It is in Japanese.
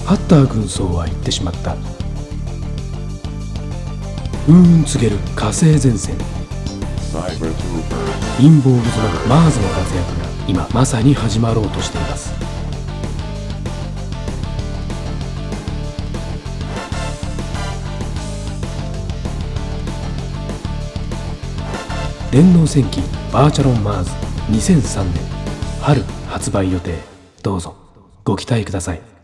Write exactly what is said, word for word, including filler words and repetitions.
ハッター軍曹は言ってしまった。風雲告げる火星前線。陰謀渦のマーズの活躍が今まさに始まろうとしています。電脳戦記バーチャロンマーズにせんさんねん春発売予定。どうぞご期待ください。